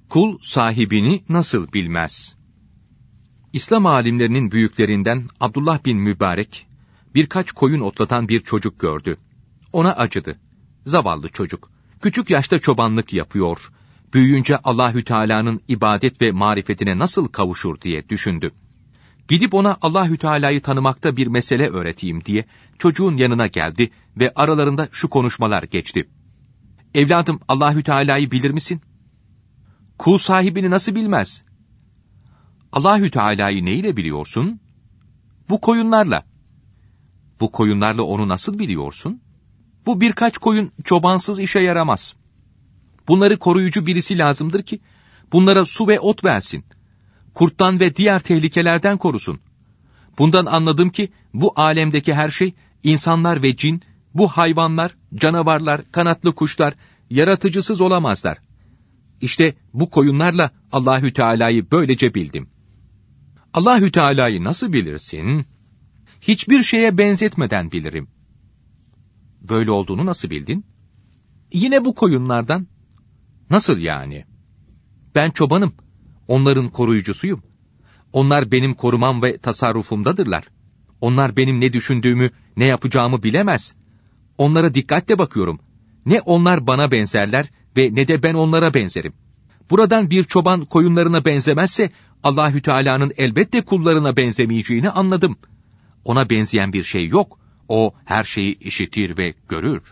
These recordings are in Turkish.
Kul sahibini nasıl bilmez? İslam alimlerinin büyüklerinden Abdullah bin Mübarek, birkaç koyun otlatan bir çocuk gördü. Ona acıdı. Zavallı çocuk, küçük yaşta çobanlık yapıyor, büyüyünce Allahü Teala'nın ibadet ve marifetine nasıl kavuşur diye düşündü. Gidip ona Allahü Teala'yı tanımakta bir mesele öğreteyim diye çocuğun yanına geldi ve aralarında şu konuşmalar geçti. Evladım, Allahü Teala'yı bilir misin? Kul sahibini nasıl bilmez? Allahü Teala'yı neyle biliyorsun? Bu koyunlarla. Bu koyunlarla onu nasıl biliyorsun? Bu birkaç koyun çobansız işe yaramaz. Bunları koruyucu birisi lazımdır ki bunlara su ve ot versin. Kurttan ve diğer tehlikelerden korusun. Bundan anladım ki bu alemdeki her şey, insanlar ve cin, bu hayvanlar, canavarlar, kanatlı kuşlar, yaratıcısız olamazlar. İşte bu koyunlarla Allahü Teala'yı böylece bildim. Allahü Teala'yı nasıl bilirsin? Hiçbir şeye benzetmeden bilirim. Böyle olduğunu nasıl bildin? Yine bu koyunlardan. Nasıl yani? Ben çobanım. Onların koruyucusuyum. Onlar benim korumam ve tasarrufumdadırlar. Onlar benim ne düşündüğümü, ne yapacağımı bilemez. Onlara dikkatle bakıyorum. Ne onlar bana benzerler ve ne de ben onlara benzerim. Buradan bir çoban koyunlarına benzemezse, Allahü Teala'nın elbette kullarına benzemeyeceğini anladım. Ona benzeyen bir şey yok. O her şeyi işitir ve görür.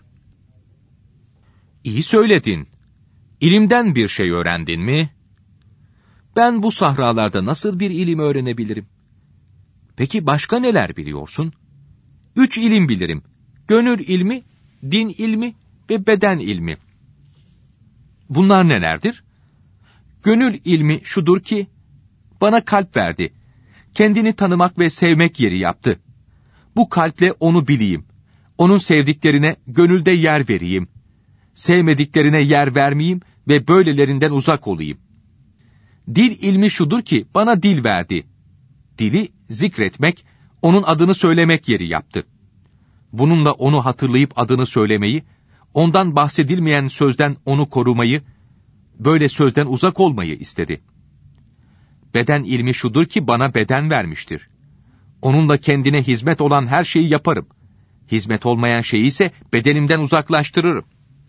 İyi söyledin. İlimden bir şey öğrendin mi? Ben bu sahralarda nasıl bir ilim öğrenebilirim? Peki başka neler biliyorsun? 3 ilim bilirim. Gönül ilmi, din ilmi ve beden ilmi. Bunlar nelerdir? Gönül ilmi şudur ki, bana kalp verdi. Kendini tanımak ve sevmek yeri yaptı. Bu kalple onu bileyim. Onun sevdiklerine gönülde yer vereyim. Sevmediklerine yer vermeyeyim ve böylelerinden uzak olayım. Dil ilmi şudur ki, bana dil verdi. Dili zikretmek, onun adını söylemek yeri yaptı. Bununla onu hatırlayıp adını söylemeyi, ondan bahsedilmeyen sözden onu korumayı, böyle sözden uzak olmayı istedi. Beden ilmi şudur ki, bana beden vermiştir. Onunla kendine hizmet olan her şeyi yaparım. Hizmet olmayan şeyi ise bedenimden uzaklaştırırım.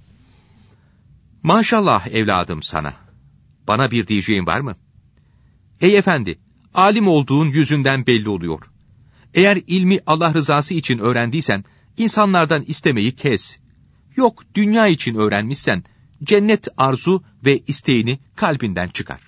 Maşallah evladım sana. Bana bir diyeceğin var mı? Ey efendi, alim olduğun yüzünden belli oluyor. Eğer ilmi Allah rızası için öğrendiysen, insanlardan istemeyi kes. Yok, dünya için öğrenmişsen, cennet arzu ve isteğini kalbinden çıkar.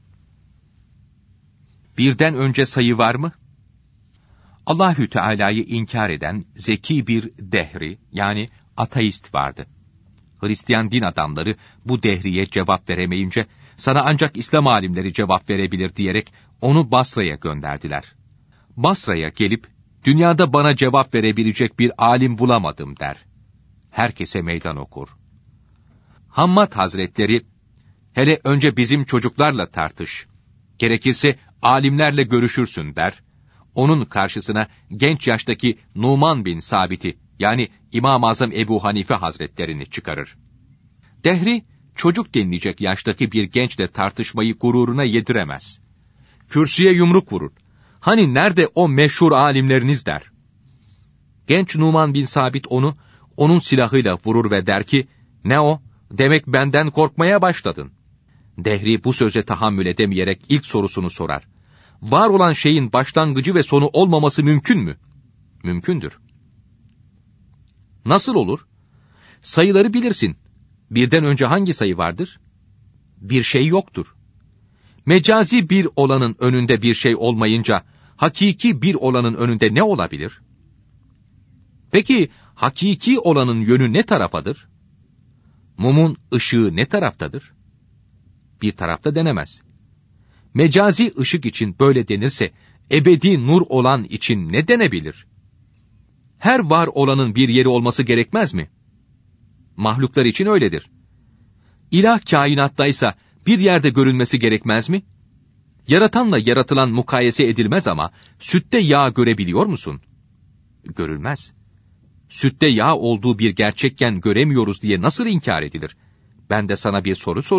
Birden önce sayı var mı? Allahü Teala'yı inkar eden zeki bir dehri, yani ateist vardı. Hristiyan din adamları bu dehriye cevap veremeyince, sana ancak İslam alimleri cevap verebilir diyerek onu Basra'ya gönderdiler. Basra'ya gelip, dünyada bana cevap verebilecek bir alim bulamadım der. Herkese meydan okur. Hammad Hazretleri, hele önce bizim çocuklarla tartış. Gerekirse alimlerle görüşürsün der. Onun karşısına genç yaştaki Numan bin Sabit'i, yani İmam-ı Azam Ebu Hanife Hazretlerini çıkarır. Dehri, çocuk denilecek yaştaki bir gençle tartışmayı gururuna yediremez. Kürsüye yumruk vurur. Hani nerede o meşhur alimleriniz der. Genç Numan bin Sabit onu, onun silahıyla vurur ve der ki, ne o? Demek benden korkmaya başladın. Dehri bu söze tahammül edemeyerek ilk sorusunu sorar. Var olan şeyin başlangıcı ve sonu olmaması mümkün mü? Mümkündür. Nasıl olur? Sayıları bilirsin. Birden önce hangi sayı vardır? Bir şey yoktur. Mecazi bir olanın önünde bir şey olmayınca, hakiki bir olanın önünde ne olabilir? Peki, hakiki olanın yönü ne tarafadır? Mumun ışığı ne taraftadır? Bir tarafta denemez. Mecazi ışık için böyle denirse, ebedi nur olan için ne denebilir? Her var olanın bir yeri olması gerekmez mi? Mahluklar için öyledir. İlah kainattaysa bir yerde görünmesi gerekmez mi? Yaratanla yaratılan mukayese edilmez ama, sütte yağ görebiliyor musun? Görülmez. Sütte yağ olduğu bir gerçekken göremiyoruz diye nasıl inkar edilir? Ben de sana bir soru sorayım.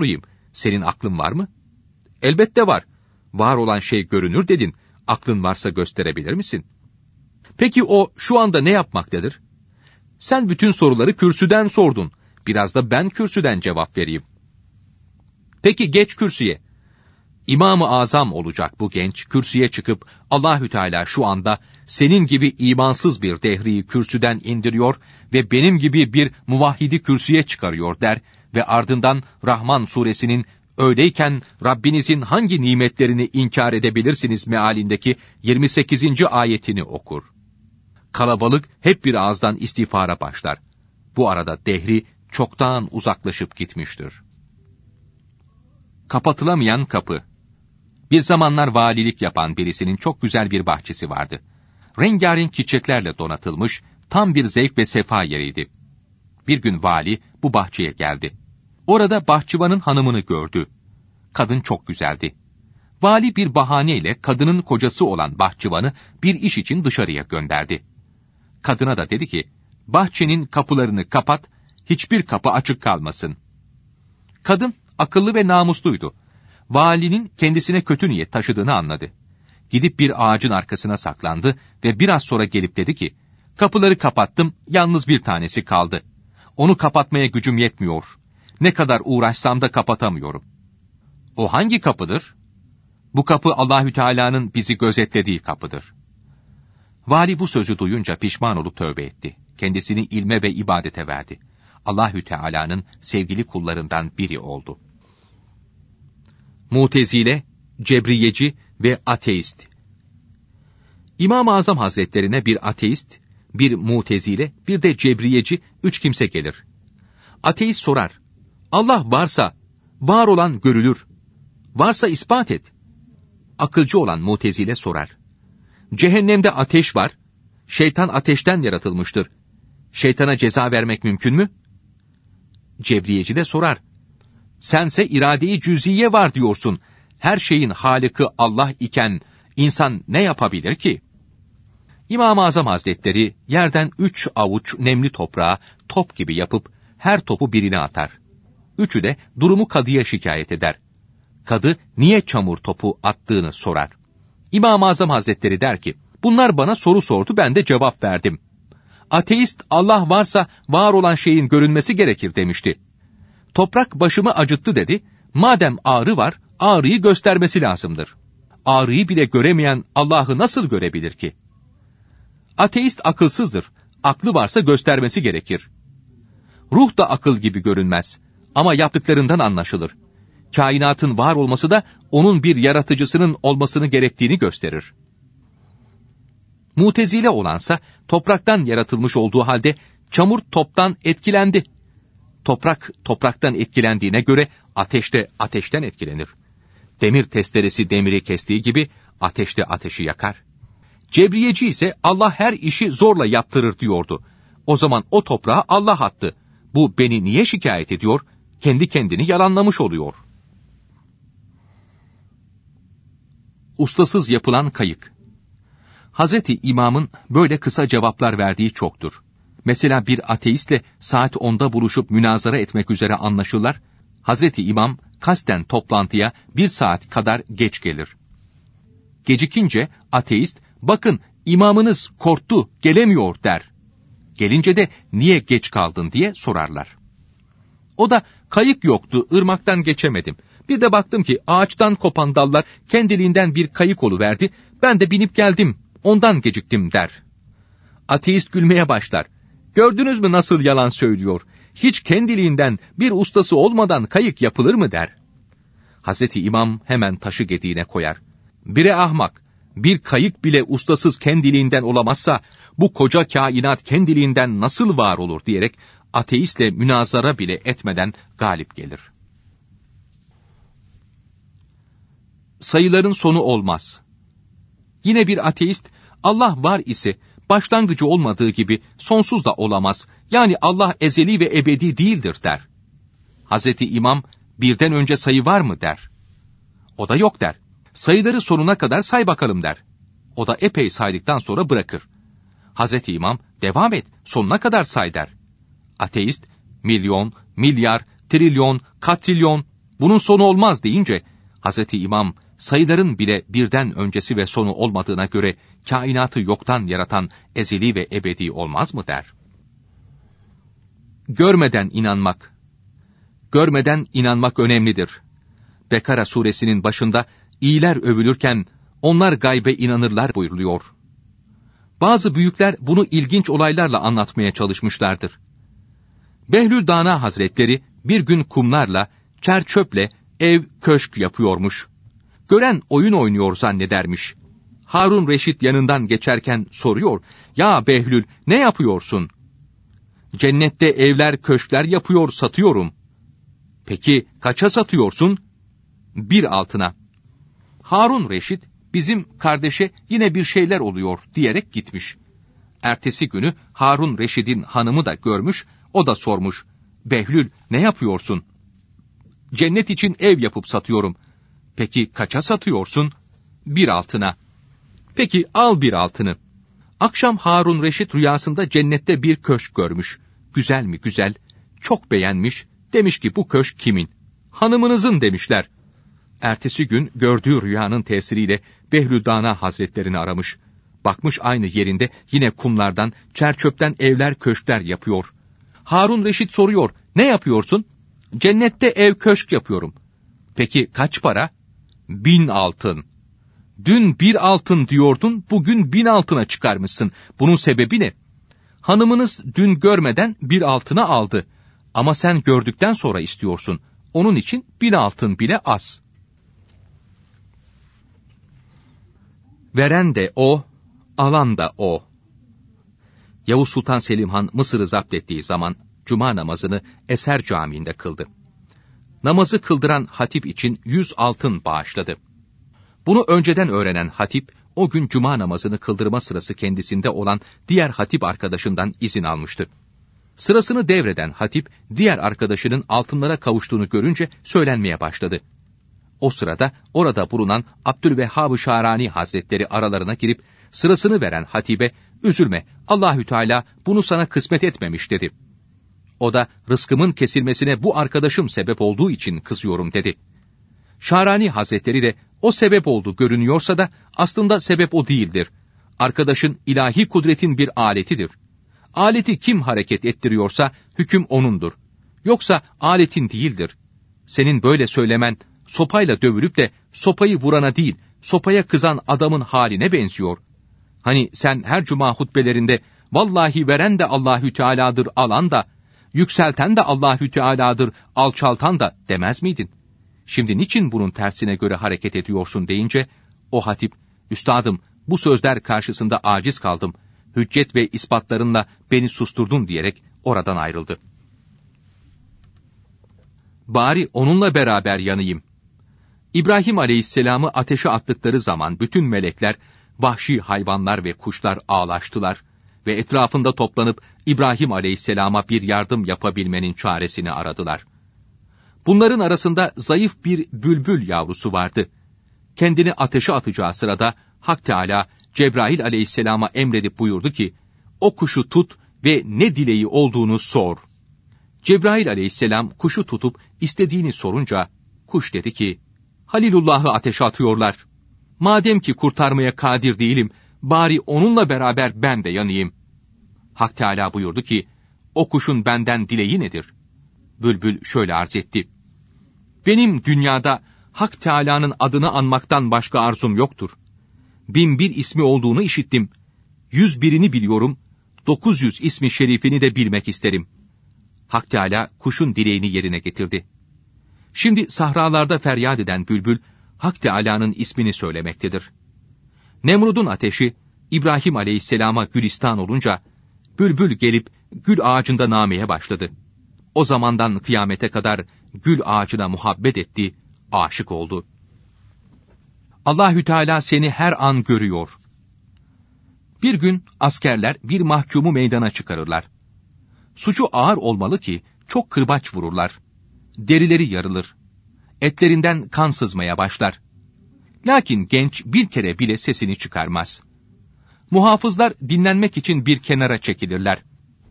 Senin aklın var mı? Elbette var. Var olan şey görünür dedin. Aklın varsa gösterebilir misin? Peki o şu anda ne yapmaktadır? Sen bütün soruları kürsüden sordun. Biraz da ben kürsüden cevap vereyim. Peki geç kürsüye. İmam-ı Azam olacak bu genç, kürsüye çıkıp Allahü Teala şu anda senin gibi imansız bir dehriyi kürsüden indiriyor ve benim gibi bir muvahhidi kürsüye çıkarıyor der ve ardından Rahman suresinin öyleyken Rabbinizin hangi nimetlerini inkar edebilirsiniz mealindeki 28. ayetini okur. Kalabalık hep bir ağızdan istiğfara başlar. Bu arada dehri çoktan uzaklaşıp gitmiştir. Kapatılamayan kapı. Bir zamanlar valilik yapan birisinin çok güzel bir bahçesi vardı. Rengarenk çiçeklerle donatılmış, tam bir zevk ve sefa yeriydi. Bir gün vali bu bahçeye geldi. Orada bahçıvanın hanımını gördü. Kadın çok güzeldi. Vali bir bahaneyle kadının kocası olan bahçıvanı bir iş için dışarıya gönderdi. Kadına da dedi ki, bahçenin kapılarını kapat, hiçbir kapı açık kalmasın. Kadın akıllı ve namusluydu. Valinin kendisine kötü niyet taşıdığını anladı. Gidip bir ağacın arkasına saklandı ve biraz sonra gelip dedi ki, kapıları kapattım, yalnız bir tanesi kaldı. Onu kapatmaya gücüm yetmiyor. Ne kadar uğraşsam da kapatamıyorum. O hangi kapıdır? Bu kapı Allahü Teala'nın bizi gözetlediği kapıdır. Vali bu sözü duyunca pişman olup tövbe etti. Kendisini ilme ve ibadete verdi. Allahü Teala'nın sevgili kullarından biri oldu. Mutezile, Cebriyeci ve Ateist. İmam-ı Azam Hazretlerine bir ateist, bir Mutezile, bir de Cebriyeci 3 kimse gelir. Ateist sorar, Allah varsa, var olan görülür. Varsa ispat et. Akılcı olan Mutezile sorar, cehennemde ateş var, şeytan ateşten yaratılmıştır. Şeytana ceza vermek mümkün mü? Cebriyeci de sorar, sense irade-i cüz'iye var diyorsun. Her şeyin Halık'ı Allah iken insan ne yapabilir ki? İmam-ı Azam Hazretleri yerden 3 avuç nemli toprağı top gibi yapıp her topu birine atar. Üçü de durumu kadıya şikayet eder. Kadı niye çamur topu attığını sorar. İmam-ı Azam Hazretleri der ki, bunlar bana soru sordu, ben de cevap verdim. Ateist Allah varsa var olan şeyin görünmesi gerekir demişti. Toprak başımı acıttı dedi, madem ağrı var, ağrıyı göstermesi lazımdır. Ağrıyı bile göremeyen Allah'ı nasıl görebilir ki? Ateist akılsızdır, aklı varsa göstermesi gerekir. Ruh da akıl gibi görünmez ama yaptıklarından anlaşılır. Kainatın var olması da onun bir yaratıcısının olmasını gerektiğini gösterir. Mutezile olansa topraktan yaratılmış olduğu halde çamur toptan etkilendi. Toprak topraktan etkilendiğine göre ateş de ateşten etkilenir. Demir testeresi demiri kestiği gibi ateş de ateşi yakar. Cebriyeci ise Allah her işi zorla yaptırır diyordu. O zaman o toprağa Allah attı. Bu beni niye şikayet ediyor? Kendi kendini yalanlamış oluyor. Ustasız yapılan kayık. Hazreti İmam'ın böyle kısa cevaplar verdiği çoktur. Mesela bir ateistle saat 10'da buluşup münazara etmek üzere anlaşırlar. Hazreti İmam kasten toplantıya 1 saat kadar geç gelir. Gecikince ateist, bakın imamınız korktu, gelemiyor der. Gelince de niye geç kaldın diye sorarlar. O da kayık yoktu, ırmaktan geçemedim. Bir de baktım ki ağaçtan kopan dallar kendiliğinden bir kayık oluverdi, ben de binip geldim, ondan geciktim der. Ateist gülmeye başlar. Gördünüz mü nasıl yalan söylüyor? Hiç kendiliğinden bir ustası olmadan kayık yapılır mı der. Hazreti İmam hemen taşı gediğine koyar. Bire ahmak, bir kayık bile ustasız kendiliğinden olamazsa bu koca kainat kendiliğinden nasıl var olur diyerek ateistle münazara bile etmeden galip gelir. Sayıların sonu olmaz. Yine bir ateist, Allah var ise başlangıcı olmadığı gibi sonsuz da olamaz. Yani Allah ezeli ve ebedi değildir der. Hazreti İmam, birden önce sayı var mı der. O da yok der. Sayıları sonuna kadar say bakalım der. O da epey saydıktan sonra bırakır. Hazreti İmam, devam et, sonuna kadar say der. Ateist, milyon, milyar, trilyon, katrilyon Bunun sonu olmaz deyince, Hazreti İmam, sayıların bile birden öncesi ve sonu olmadığına göre, kainatı yoktan yaratan ezeli ve ebedi olmaz mı der. Görmeden inanmak. Görmeden inanmak önemlidir. Bekara suresinin başında, iyiler övülürken, onlar gaybe inanırlar buyuruluyor. Bazı büyükler bunu ilginç olaylarla anlatmaya çalışmışlardır. Behlül Dana Hazretleri bir gün kumlarla, çerçöple ev köşk yapıyormuş. Gören oyun oynuyor zannedermiş. Harun Reşit yanından geçerken soruyor, "Ya Behlül, ne yapıyorsun?" "Cennette evler köşkler yapıyor satıyorum." "Peki kaça satıyorsun?" "1 altına." Harun Reşit, "Bizim kardeşe yine bir şeyler oluyor" diyerek gitmiş. Ertesi günü Harun Reşit'in hanımı da görmüş, o da sormuş, "Behlül, ne yapıyorsun?" "Cennet için ev yapıp satıyorum." "Peki kaça satıyorsun?" "1 altına." "Peki al 1 altını." Akşam Harun Reşit rüyasında cennette bir köşk görmüş. Güzel mi güzel, çok beğenmiş, demiş ki bu köşk kimin? "Hanımınızın" demişler. Ertesi gün gördüğü rüyanın tesiriyle Behlül Dana Hazretlerini aramış. Bakmış aynı yerinde yine kumlardan, çerçöpten evler köşkler yapıyor. Harun Reşit soruyor, "Ne yapıyorsun?" "Cennette ev köşk yapıyorum." "Peki kaç para?" 1000 altın. "Dün 1 altın diyordun, bugün 1000 altına çıkarmışsın. Bunun sebebi ne?" "Hanımınız dün görmeden 1 altına aldı. Ama sen gördükten sonra istiyorsun. Onun için 1000 altın bile az." Veren de o, alan da o. Yavuz Sultan Selim Han Mısır'ı zapt ettiği zaman cuma namazını Eser Camii'nde kıldı. Namazı kıldıran hatip için 100 altın bağışladı. Bunu önceden öğrenen hatip, o gün cuma namazını kıldırma sırası kendisinde olan diğer hatip arkadaşından izin almıştı. Sırasını devreden hatip, diğer arkadaşının altınlara kavuştuğunu görünce söylenmeye başladı. O sırada orada bulunan Abdülvehhab-ı Şarani Hazretleri aralarına girip sırasını veren hatibe, "Üzülme, Allahü Teala bunu sana kısmet etmemiş" dedi. O da, "Rızkımın kesilmesine bu arkadaşım sebep olduğu için kızıyorum" dedi. Şarani Hazretleri de, "O sebep oldu görünüyorsa da aslında sebep o değildir. Arkadaşın ilahi kudretin bir aletidir. Aleti kim hareket ettiriyorsa hüküm onundur. Yoksa aletin değildir. Senin böyle söylemen, sopayla dövülüp de sopayı vurana değil, sopaya kızan adamın haline benziyor. Hani sen her cuma hutbelerinde, vallahi veren de Allahü Teala'dır alan da, yükselten de Allahü Teala'dır alçaltan da demez miydin? Şimdi niçin bunun tersine göre hareket ediyorsun" deyince, o hatip, "Üstadım, bu sözler karşısında aciz kaldım. Hüccet ve ispatlarınla beni susturdun" diyerek oradan ayrıldı. Bari onunla beraber yanayım. İbrahim Aleyhisselam'ı ateşe attıkları zaman bütün melekler, vahşi hayvanlar ve kuşlar ağlaştılar ve etrafında toplanıp İbrahim Aleyhisselam'a bir yardım yapabilmenin çaresini aradılar. Bunların arasında zayıf bir bülbül yavrusu vardı. Kendini ateşe atacağı sırada Hak Teâlâ Cebrail Aleyhisselam'a emredip buyurdu ki, "O kuşu tut ve ne dileği olduğunu sor." Cebrail Aleyhisselam kuşu tutup istediğini sorunca, kuş dedi ki, "Halilullah'ı ateşe atıyorlar. Madem ki kurtarmaya kadir değilim, bari onunla beraber ben de yanayım." Hak Teâlâ buyurdu ki, "O kuşun benden dileği nedir?" Bülbül şöyle arz etti: "Benim dünyada Hak Teâlâ'nın adını anmaktan başka arzum yoktur. 1001 ismi olduğunu işittim. 101'ini biliyorum, 900 ismi şerifini de bilmek isterim." Hak Teâlâ kuşun dileğini yerine getirdi. Şimdi sahralarda feryat eden bülbül, Hak Teâlâ'nın ismini söylemektedir. Nemrud'un ateşi, İbrahim Aleyhisselam'a gülistan olunca, bülbül gelip gül ağacında nameye başladı. O zamandan kıyamete kadar gül ağacına muhabbet etti, aşık oldu. Allahü Teâlâ seni her an görüyor. Bir gün askerler bir mahkumu meydana çıkarırlar. Suçu ağır olmalı ki çok kırbaç vururlar. Derileri yarılır. Etlerinden kan sızmaya başlar. Lakin genç bir kere bile sesini çıkarmaz. Muhafızlar dinlenmek için bir kenara çekilirler.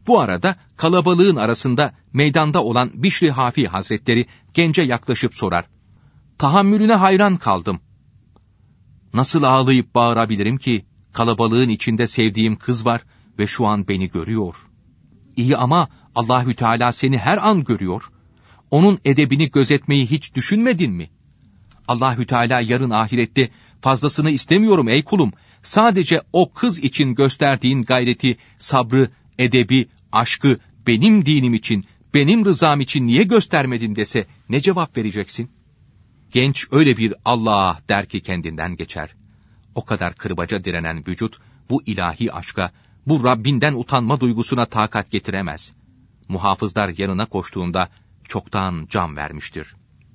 Bu arada kalabalığın arasında meydanda olan Bişri Hafi Hazretleri gence yaklaşıp sorar. Tahammülüne hayran kaldım. Nasıl ağlayıp bağırabilirim ki? Kalabalığın içinde sevdiğim kız var ve şu an beni görüyor. İyi ama Allahü Teala seni her an görüyor. Onun edebini gözetmeyi hiç düşünmedin mi? Allahü Teala yarın ahirette fazlasını istemiyorum ey kulum. Sadece o kız için gösterdiğin gayreti, sabrı, edebi, aşkı benim dinim için, benim rızam için niye göstermedin dese ne cevap vereceksin? Genç öyle bir Allah der ki kendinden geçer. O kadar kırbaca direnen vücut bu ilahi aşka, bu Rabbinden utanma duygusuna takat getiremez. Muhafızlar yanına koştuğunda çoktan can vermiştir.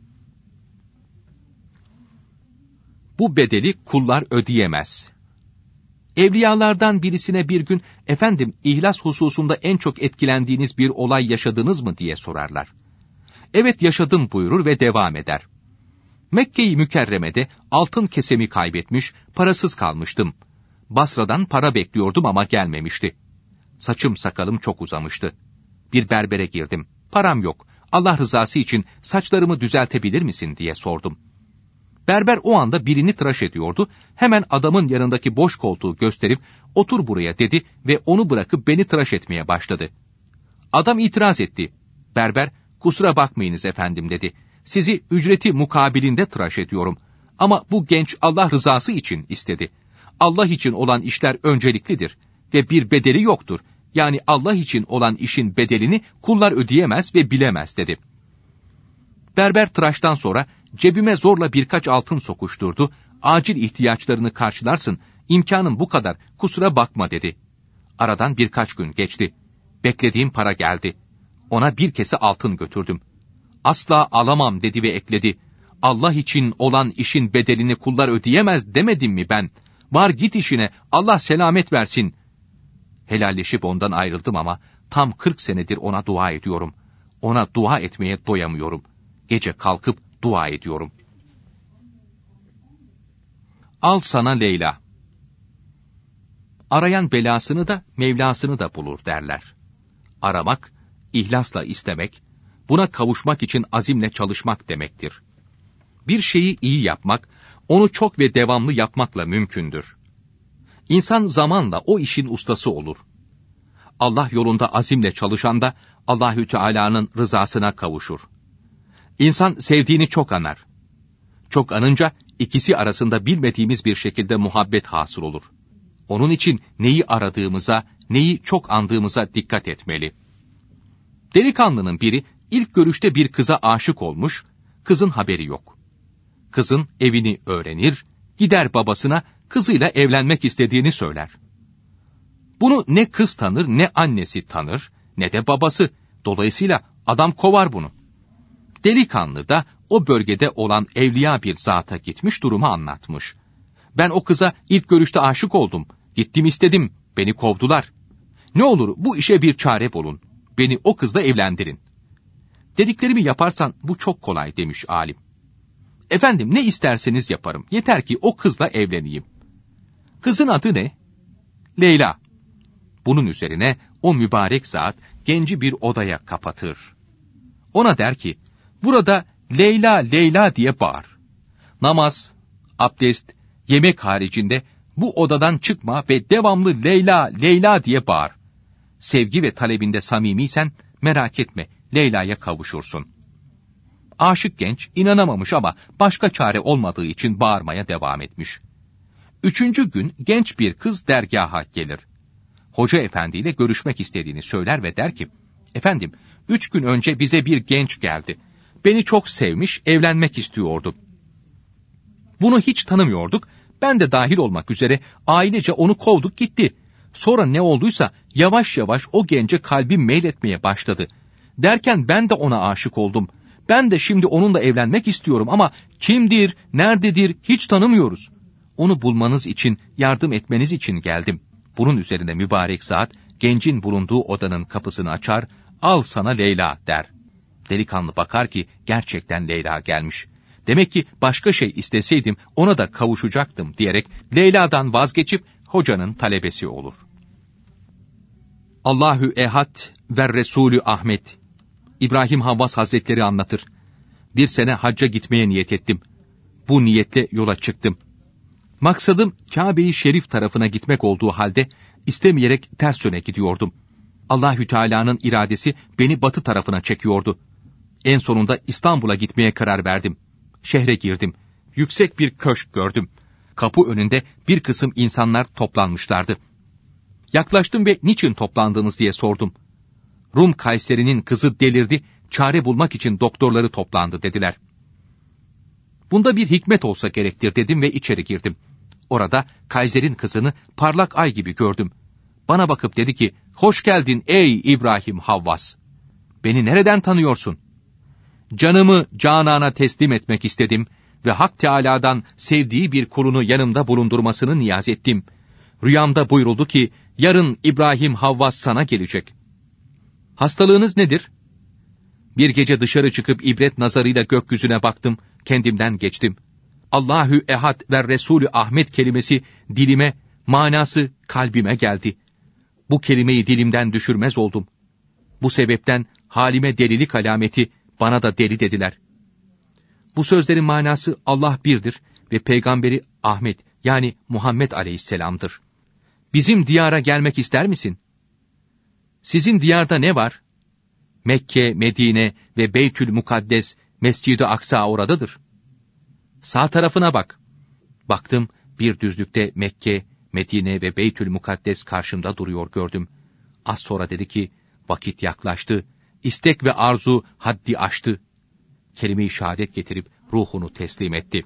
Bu bedeli kullar ödeyemez. Evliyalardan birisine bir gün, efendim ihlas hususunda en çok etkilendiğiniz bir olay yaşadınız mı diye sorarlar. Evet yaşadım buyurur ve devam eder. Mekke-i Mükerreme'de altın kesemi kaybetmiş, parasız kalmıştım. Basra'dan para bekliyordum ama gelmemişti. Saçım sakalım çok uzamıştı. Bir berbere girdim. Param yok. Allah rızası için saçlarımı düzeltebilir misin diye sordum. Berber o anda birini tıraş ediyordu. Hemen adamın yanındaki boş koltuğu gösterip otur buraya dedi ve onu bırakıp beni tıraş etmeye başladı. Adam itiraz etti. Berber kusura bakmayınız efendim dedi. Sizi ücreti mukabilinde tıraş ediyorum. Ama bu genç Allah rızası için istedi. Allah için olan işler önceliklidir ve bir bedeli yoktur. Yani Allah için olan işin bedelini kullar ödeyemez ve bilemez dedi. Berber tıraştan sonra cebime zorla birkaç altın sokuşturdu. Acil ihtiyaçlarını karşılarsın, imkanım bu kadar, kusura bakma dedi. Aradan birkaç gün geçti. Beklediğim para geldi. Ona bir kese altın götürdüm. Asla alamam dedi ve ekledi. Allah için olan işin bedelini kullar ödeyemez demedim mi ben? Var git işine, Allah selamet versin. Helalleşip ondan ayrıldım ama tam 40 senedir ona dua ediyorum. Ona dua etmeye doyamıyorum. Gece kalkıp dua ediyorum. Al sana Leyla. Arayan belasını da Mevlasını da bulur derler. Aramak, ihlasla istemek, buna kavuşmak için azimle çalışmak demektir. Bir şeyi iyi yapmak, onu çok ve devamlı yapmakla mümkündür. İnsan zamanla o işin ustası olur. Allah yolunda azimle çalışan da Allahü Teala'nın rızasına kavuşur. İnsan sevdiğini çok anar. Çok anınca ikisi arasında bilmediğimiz bir şekilde muhabbet hasıl olur. Onun için neyi aradığımıza, neyi çok andığımıza dikkat etmeli. Delikanlının biri ilk görüşte bir kıza aşık olmuş, kızın haberi yok. Kızın evini öğrenir, gider babasına kızıyla evlenmek istediğini söyler. Bunu ne kız tanır, ne annesi tanır, ne de babası. Dolayısıyla adam kovar bunu. Delikanlı da o bölgede olan evliya bir zata gitmiş durumu anlatmış. Ben o kıza ilk görüşte aşık oldum, gittim istedim, beni kovdular. Ne olur bu işe bir çare bulun, beni o kızla evlendirin. Dediklerimi yaparsan bu çok kolay demiş alim. Efendim ne isterseniz yaparım, yeter ki o kızla evleneyim. Kızın adı ne? Leyla. Bunun üzerine o mübarek zat genci bir odaya kapatır. Ona der ki, burada Leyla Leyla diye bağır. Namaz, abdest, yemek haricinde bu odadan çıkma ve devamlı Leyla Leyla diye bağır. Sevgi ve talebinde samimiysen merak etme, Leyla'ya kavuşursun. Aşık genç inanamamış ama başka çare olmadığı için bağırmaya devam etmiş. 3. gün genç bir kız dergaha gelir. Hoca efendiyle görüşmek istediğini söyler ve der ki, efendim 3 gün önce bize bir genç geldi. Beni çok sevmiş, evlenmek istiyordu. Bunu hiç tanımıyorduk, ben de dahil olmak üzere ailece onu kovduk gitti. Sonra ne olduysa yavaş yavaş o gence kalbim meyletmeye başladı. Derken ben de ona aşık oldum. Ben de şimdi onunla evlenmek istiyorum ama kimdir, nerededir hiç tanımıyoruz. Onu bulmanız için, yardım etmeniz için geldim. Bunun üzerine mübarek zat, gencin bulunduğu odanın kapısını açar, al sana Leyla der. Delikanlı bakar ki gerçekten Leyla gelmiş. Demek ki başka şey isteseydim ona da kavuşacaktım diyerek Leyla'dan vazgeçip hocanın talebesi olur. Allahü Ehad ve Resulü Ahmet. İbrahim Havvas Hazretleri anlatır. Bir sene hacca gitmeye niyet ettim. Bu niyetle yola çıktım. Maksadım Kabe-i Şerif tarafına gitmek olduğu halde istemeyerek ters yöne gidiyordum. Allahü Teala'nın iradesi beni batı tarafına çekiyordu. En sonunda İstanbul'a gitmeye karar verdim. Şehre girdim. Yüksek bir köşk gördüm. Kapı önünde bir kısım insanlar toplanmışlardı. Yaklaştım ve niçin toplandınız diye sordum. Rum Kayseri'nin kızı delirdi, çare bulmak için doktorları toplandı dediler. Bunda bir hikmet olsa gerektir dedim ve içeri girdim. Orada Kayser'in kızını parlak ay gibi gördüm. Bana bakıp dedi ki, hoş geldin ey İbrahim Havvas. Beni nereden tanıyorsun? Canımı Canan'a teslim etmek istedim ve Hak Teâlâ'dan sevdiği bir kulunu yanımda bulundurmasını niyaz ettim. Rüyamda buyuruldu ki, yarın İbrahim Havvas sana gelecek. Hastalığınız nedir? Bir gece dışarı çıkıp ibret nazarıyla gökyüzüne baktım, kendimden geçtim. Allahü Ehad ve Resulü Ahmet kelimesi dilime, manası kalbime geldi. Bu kelimeyi dilimden düşürmez oldum. Bu sebepten halime delilik alameti, bana da deli dediler. Bu sözlerin manası Allah birdir ve peygamberi Ahmet yani Muhammed Aleyhisselam'dır. Bizim diyara gelmek ister misin? Sizin diyarda ne var? Mekke, Medine ve Beytül Mukaddes, Mescid-i Aksa oradadır. Sağ tarafına bak. Baktım, bir düzlükte Mekke, Medine ve Beytül Mukaddes karşımda duruyor gördüm. Az sonra dedi ki, vakit yaklaştı, istek ve arzu haddi aştı. Kelime-i şehadet getirip ruhunu teslim etti.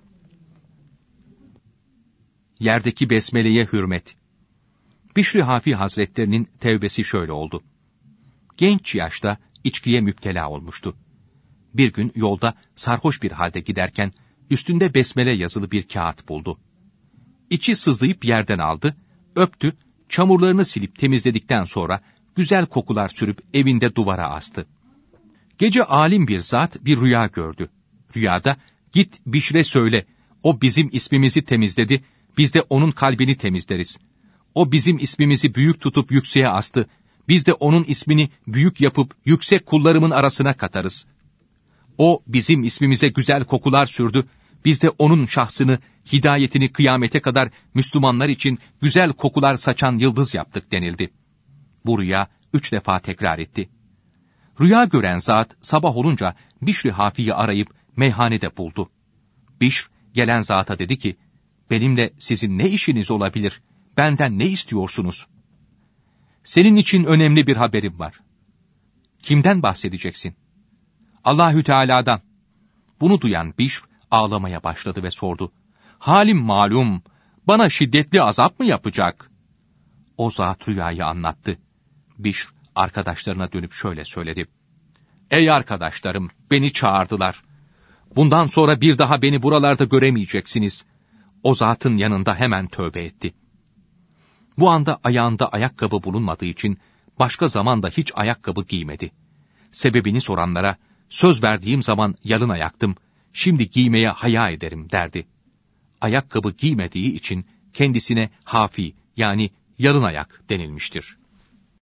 Yerdeki besmeleye hürmet. Bişri Hafi Hazretlerinin tevbesi şöyle oldu. Genç yaşta içkiye müptela olmuştu. Bir gün yolda sarhoş bir halde giderken üstünde besmele yazılı bir kağıt buldu. İçi sızlayıp yerden aldı, öptü, çamurlarını silip temizledikten sonra güzel kokular sürüp evinde duvara astı. Gece alim bir zat bir rüya gördü. Rüyada, git Bişre söyle, o bizim ismimizi temizledi, biz de onun kalbini temizleriz. O bizim ismimizi büyük tutup yükseğe astı, biz de onun ismini büyük yapıp yüksek kullarımın arasına katarız. O bizim ismimize güzel kokular sürdü, biz de onun şahsını, hidayetini kıyamete kadar Müslümanlar için güzel kokular saçan yıldız yaptık denildi. Bu rüya 3 defa tekrar etti. Rüya gören zat sabah olunca Bişri Hafi'yi arayıp meyhanede buldu. Bişr gelen zata dedi ki, benimle sizin ne işiniz olabilir, benden ne istiyorsunuz? Senin için önemli bir haberim var. Kimden bahsedeceksin? Allahü Teala'dan. Bunu duyan Bişr ağlamaya başladı ve sordu. Halim malum, bana şiddetli azap mı yapacak? O zat rüyayı anlattı. Bişr arkadaşlarına dönüp şöyle söyledi. Ey arkadaşlarım, beni çağırdılar. Bundan sonra bir daha beni buralarda göremeyeceksiniz. O zatın yanında hemen tövbe etti. Bu anda ayağında ayakkabı bulunmadığı için başka zamanda hiç ayakkabı giymedi. Sebebini soranlara, söz verdiğim zaman yalın ayaktım, şimdi giymeye haya ederim derdi. Ayakkabı giymediği için kendisine hafi yani yalın ayak denilmiştir.